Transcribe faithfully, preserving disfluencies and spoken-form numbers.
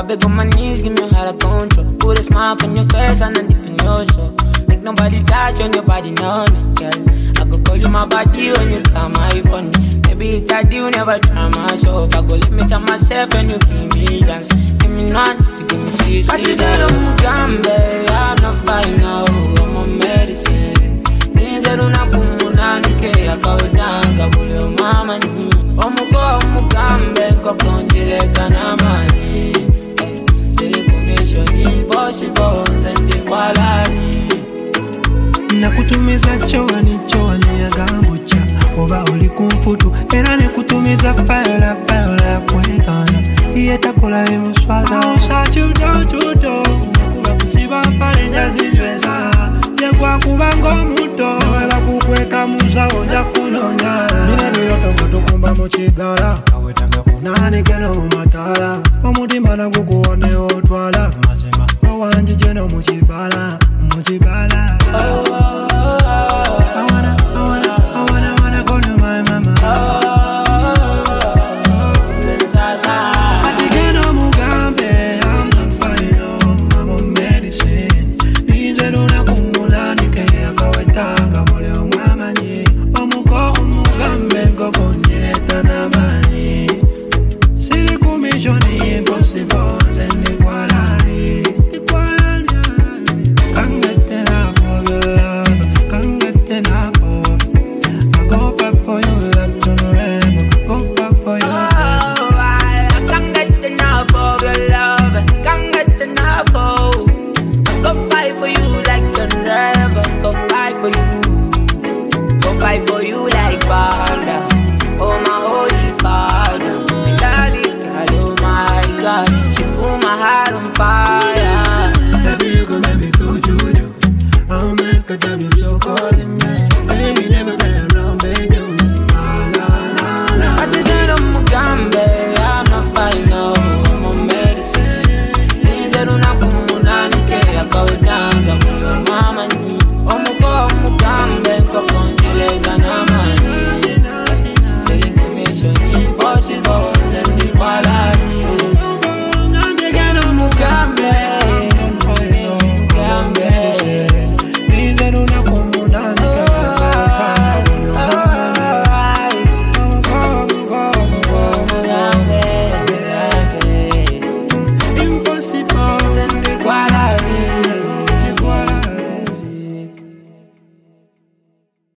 beg on my knees, give me heart of control. Put a smile on your face and I'm deep in your soul. Make nobody touch on your body, no, no, girl. I go call you my body when you call my phone. Maybe it's a deal, never try myself. I go limit on myself when you give me dance. Give me nuts to give me sweet, sweet. But you don't come, babe, I'm not fine now. I'm on medicine. Ninja luna kumuna nike akawetanga bule mama ni. Omuko omukambe kokonjileta na mani. Mission impossible nzende kwalali. Nakutumiza chowani chowani ya gambucha. Oba uli kumfutu era nekutumiza payola payola kwekana. Iye takola emuswaza osa chudo chudo. Kuba kuchiba pale njazilweza. Yekwa kubango muto weba kukweka musa onja kunonya. Nine miroto kutukumba mochiblara. Kawetanga kunani keno mumatala. Omutima na kukuone otwala. Mazima kwa wanji jeno muchibala. Muchibala. Oh,